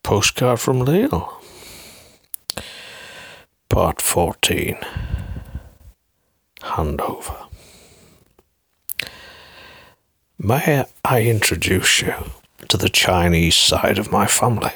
Postcard from Lille. Part 14. Handover. May I introduce you to the Chinese side of my family?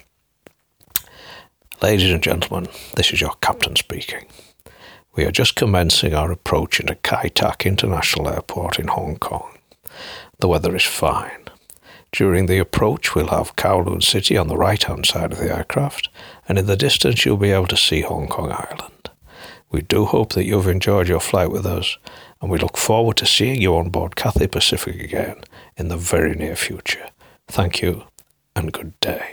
Ladies and gentlemen, this is your captain speaking. We are just commencing our approach into Kai Tak International Airport in Hong Kong. The weather is fine. During the approach, we'll have Kowloon City on the right-hand side of the aircraft, and in the distance you'll be able to see Hong Kong Island. We do hope that you've enjoyed your flight with us, and we look forward to seeing you on board Cathay Pacific again in the very near future. Thank you, and good day.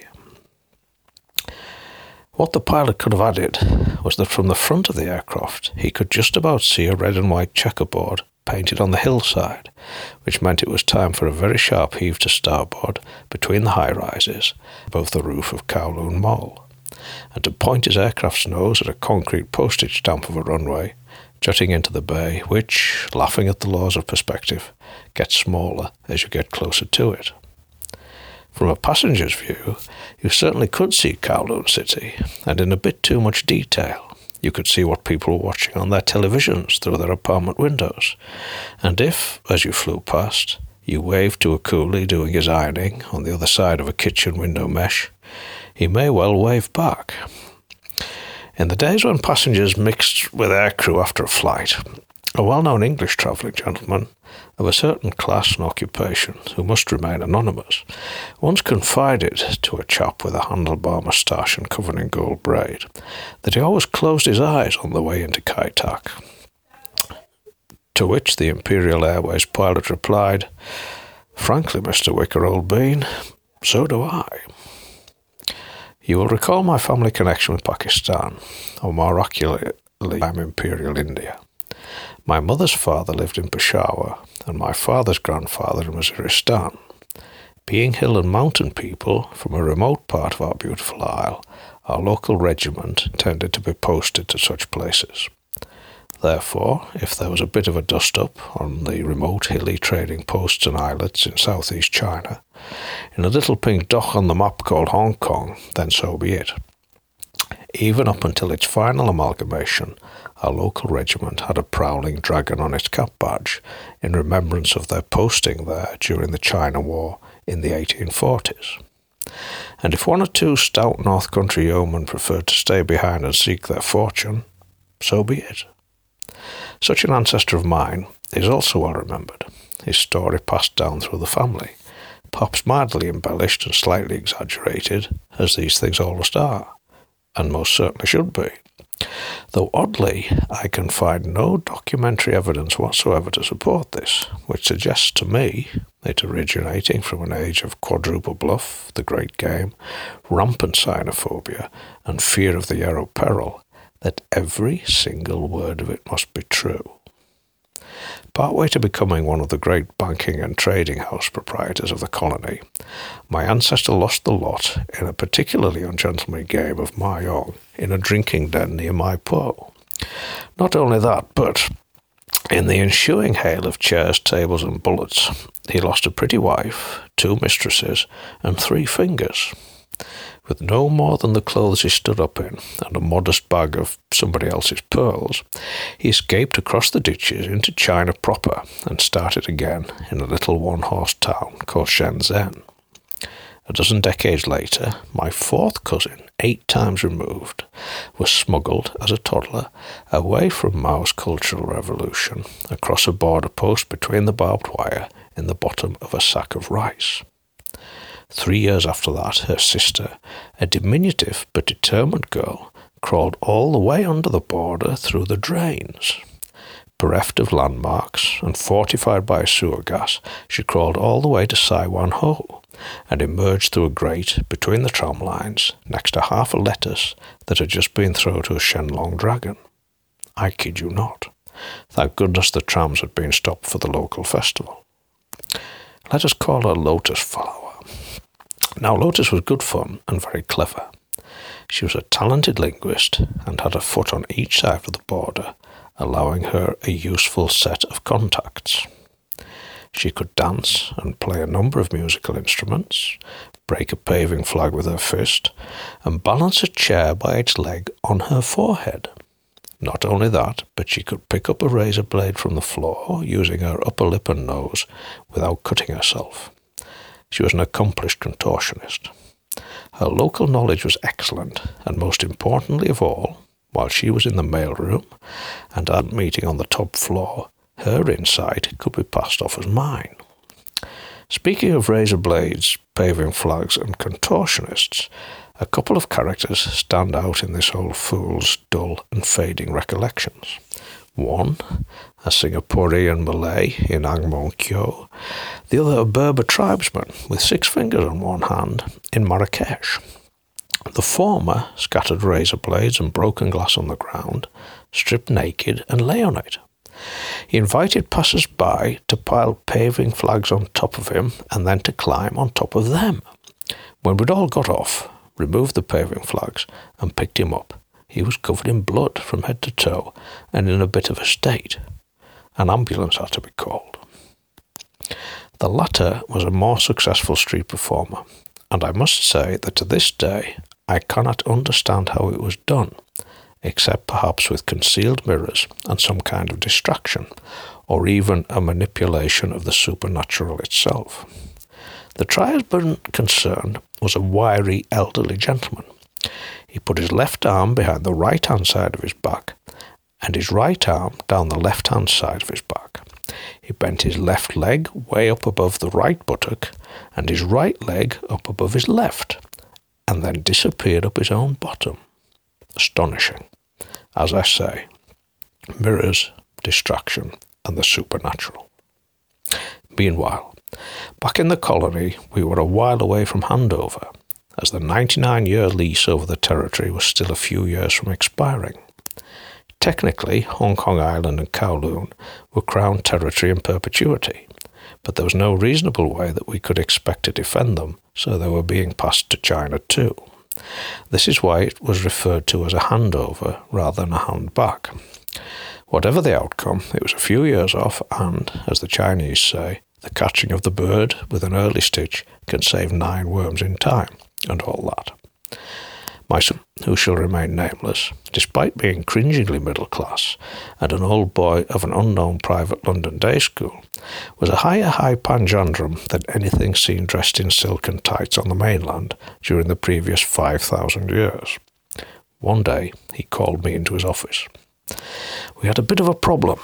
What the pilot could have added was that from the front of the aircraft he could just about see a red and white checkerboard painted on the hillside, which meant it was time for a very sharp heave to starboard between the high-rises above the roof of Kowloon Mall, and to point his aircraft's nose at a concrete postage stamp of a runway jutting into the bay, which, laughing at the laws of perspective, gets smaller as you get closer to it. From a passenger's view, you certainly could see Kowloon City, and in a bit too much detail. You could see what people were watching on their televisions through their apartment windows. And if, as you flew past, you waved to a coolie doing his ironing on the other side of a kitchen window mesh, he may well wave back. In the days when passengers mixed with aircrew after a flight, a well-known English travelling gentleman of a certain class and occupation, who must remain anonymous, once confided to a chap with a handlebar moustache and covered in gold braid that he always closed his eyes on the way into Kai Tak. To which the Imperial Airways pilot replied, "Frankly, Mr. Wicker, old bean, so do I." You will recall my family connection with Pakistan, or more accurately, I'm Imperial India. My mother's father lived in Peshawar, and my father's grandfather in Waziristan. Being hill and mountain people from a remote part of our beautiful isle, our local regiment tended to be posted to such places. Therefore, if there was a bit of a dust-up on the remote hilly trading posts and islets in southeast China, in a little pink dot on the map called Hong Kong, then so be it. Even up until its final amalgamation, our local regiment had a prowling dragon on its cap badge in remembrance of their posting there during the China War in the 1840s. And if one or two stout North Country yeomen preferred to stay behind and seek their fortune, so be it. Such an ancestor of mine is also well remembered, his story passed down through the family, perhaps mildly embellished and slightly exaggerated, as these things almost are, and most certainly should be. Though oddly, I can find no documentary evidence whatsoever to support this, which suggests to me it originating from an age of quadruple bluff, the great game, rampant xenophobia, and fear of the Yarrow peril, that every single word of it must be true. Partway to becoming one of the great banking and trading house proprietors of the colony, my ancestor lost the lot in a particularly ungentlemanly game of mahjong in a drinking den near Mai Po. Not only that, but in the ensuing hail of chairs, tables and bullets, he lost a pretty wife, 2 mistresses, and 3 fingers. With no more than the clothes he stood up in and a modest bag of somebody else's pearls, he escaped across the ditches into China proper and started again in a little one-horse town called Shenzhen. A dozen decades later, my 4th cousin, 8 times removed, was smuggled as a toddler away from Mao's Cultural Revolution across a border post between the barbed wire in the bottom of a sack of rice. 3 years after that, her sister, a diminutive but determined girl, crawled all the way under the border through the drains. Bereft of landmarks and fortified by sewer gas, she crawled all the way to Sai Wan Ho and emerged through a grate between the tram lines next to half a lettuce that had just been thrown to a Shenlong dragon. I kid you not. Thank goodness the trams had been stopped for the local festival. Let us call her Lotus Follower. Now, Lotus was good fun and very clever. She was a talented linguist and had a foot on each side of the border, allowing her a useful set of contacts. She could dance and play a number of musical instruments, break a paving flag with her fist, and balance a chair by its leg on her forehead. Not only that, but she could pick up a razor blade from the floor using her upper lip and nose without cutting herself. She was an accomplished contortionist. Her local knowledge was excellent, and most importantly of all, while she was in the mailroom and at a meeting on the top floor, her insight could be passed off as mine. Speaking of razor blades, paving flags, and contortionists, a couple of characters stand out in this old fool's dull and fading recollections. One, a Singaporean Malay in Ang Mo Kio, the other a Berber tribesman with 6 fingers on one hand in Marrakesh. The former scattered razor blades and broken glass on the ground, stripped naked, and lay on it. He invited passers-by to pile paving flags on top of him and then to climb on top of them. When we'd all got off, removed the paving flags, and picked him up, he was covered in blood from head to toe and in a bit of a state. An ambulance had to be called. The latter was a more successful street performer, and I must say that to this day I cannot understand how it was done, except perhaps with concealed mirrors and some kind of distraction, or even a manipulation of the supernatural itself. The tribesman concerned was a wiry elderly gentleman. He put his left arm behind the right-hand side of his back, and his right arm down the left-hand side of his back. He bent his left leg way up above the right buttock, and his right leg up above his left, and then disappeared up his own bottom. Astonishing. As I say, mirrors, distraction, and the supernatural. Meanwhile, back in the colony, we were a while away from handover, as the 99-year lease over the territory was still a few years from expiring. Technically, Hong Kong Island and Kowloon were Crown territory in perpetuity, but there was no reasonable way that we could expect to defend them, so they were being passed to China too. This is why it was referred to as a handover rather than a handback. Whatever the outcome, it was a few years off and, as the Chinese say, the catching of the bird with an early stitch can save 9 worms in time, and all that. My son, who shall remain nameless, despite being cringingly middle class and an old boy of an unknown private London day school, was a high panjandrum than anything seen dressed in silk and tights on the mainland during the previous 5,000 years. One day he called me into his office. We had a bit of a problem.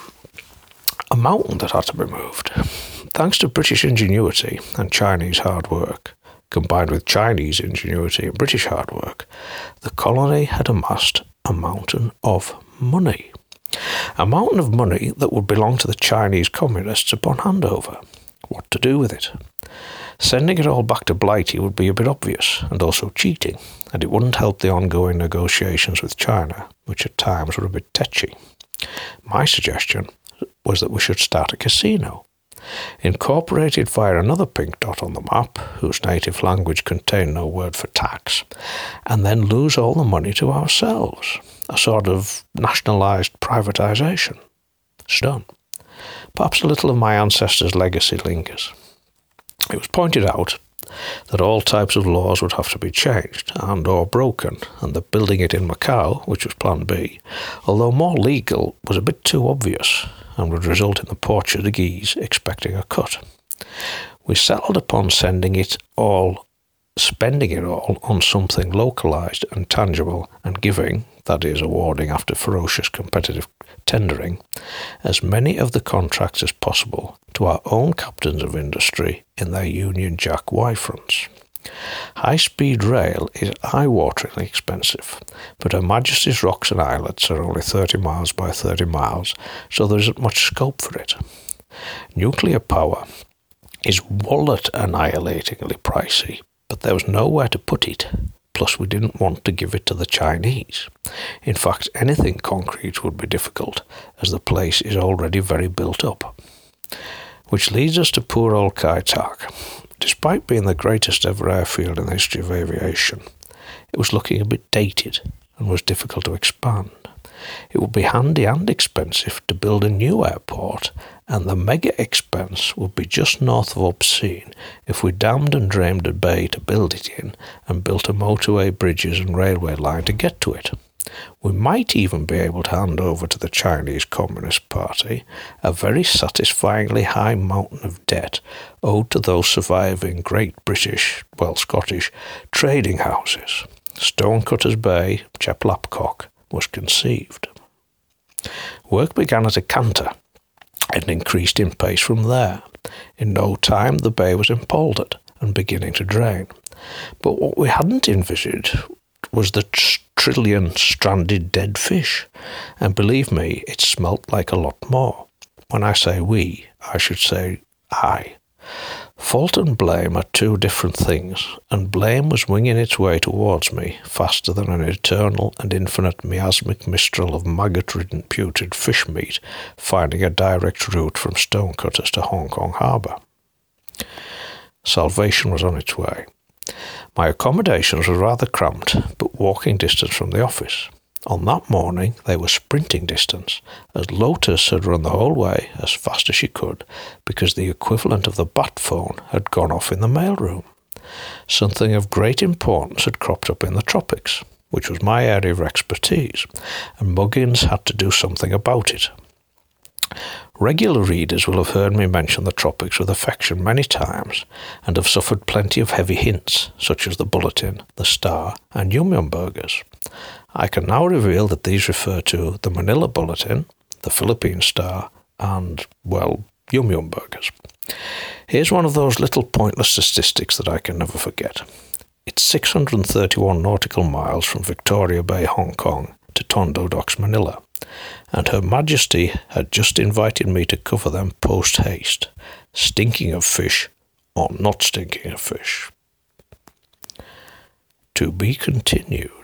A mountain that had to be moved. Thanks to British ingenuity and Chinese hard work, combined with Chinese ingenuity and British hard work, the colony had amassed a mountain of money. A mountain of money that would belong to the Chinese communists upon handover. What to do with it? Sending it all back to Blighty would be a bit obvious and also cheating, and it wouldn't help the ongoing negotiations with China, which at times were a bit tetchy. My suggestion was that we should start a casino, incorporated via another pink dot on the map, whose native language contained no word for tax, and then lose all the money to ourselves, a sort of nationalised privatisation. It's done. Perhaps a little of my ancestors' legacy lingers. It was pointed out that all types of laws would have to be changed and or broken, and that building it in Macau, which was Plan B, although more legal, was a bit too obvious and would result in the Portuguese expecting a cut. We settled upon spending it all on something localised and tangible and giving, that is, awarding after ferocious competitive tendering, as many of the contracts as possible to our own captains of industry in their Union Jack Y-fronts. High-speed rail is eye-wateringly expensive, but Her Majesty's Rocks and Islets are only 30 miles by 30 miles, so there isn't much scope for it. Nuclear power is wallet-annihilatingly pricey, but there was nowhere to put it. Plus, we didn't want to give it to the Chinese. In fact, anything concrete would be difficult, as the place is already very built up. Which leads us to poor old Kai Tak. Despite being the greatest ever airfield in the history of aviation, it was looking a bit dated and was difficult to expand. It would be handy and expensive to build a new airport, and the mega expense would be just north of Obscene if we dammed and drained a bay to build it in and built a motorway, bridges and railway line to get to it. We might even be able to hand over to the Chinese Communist Party a very satisfyingly high mountain of debt owed to those surviving great British, Scottish, trading houses. Stonecutters Bay, Cheplapcock, was conceived. Work began at a canter and increased in pace from there. In no time the bay was impoldered and beginning to drain. But what we hadn't envisaged was the trillion stranded dead fish, and believe me, it smelt like a lot more. When I say we, I should say I. Fault and blame are two different things, and blame was winging its way towards me faster than an eternal and infinite miasmic mistral of maggot-ridden putrid fish meat finding a direct route from Stonecutters to Hong Kong Harbour. Salvation was on its way. My accommodations were rather cramped, but walking distance from the office. On that morning they were sprinting distance, as Lotus had run the whole way as fast as she could, because the equivalent of the bat phone had gone off in the mailroom. Something of great importance had cropped up in the tropics, which was my area of expertise, and Muggins had to do something about it. Regular readers will have heard me mention the tropics with affection many times, and have suffered plenty of heavy hints, such as the Bulletin, the Star, and Yum Yum Burgers. I can now reveal that these refer to the Manila Bulletin, the Philippine Star, and, Yum Yum Burgers. Here's one of those little pointless statistics that I can never forget. It's 631 nautical miles from Victoria Bay, Hong Kong, to Tondo Docks, Manila, and Her Majesty had just invited me to cover them post-haste, stinking of fish or not stinking of fish. To be continued.